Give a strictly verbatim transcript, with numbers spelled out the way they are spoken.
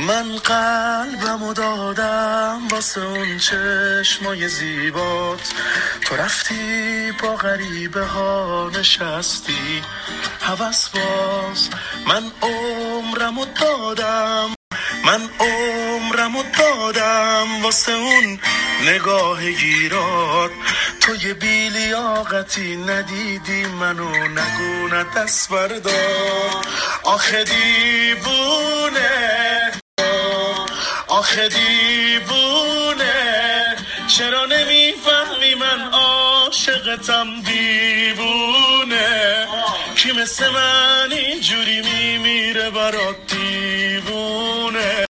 من قلبمو دادم واسه اون چشمای زیبات، تو رفتی با غریبه ها نشستی هوس باز. من عمرمو دادم من عمرمو دادم واسه اون نگاه گیرات، تو یه بیلیاقتی ندیدی منو نگو نه دست بردار. آخه دیوونه آخه دیوونه چرا نمیفهمی من عاشقتم دیوونه، کی مثل من اینجوری میمیره برات دیوونه.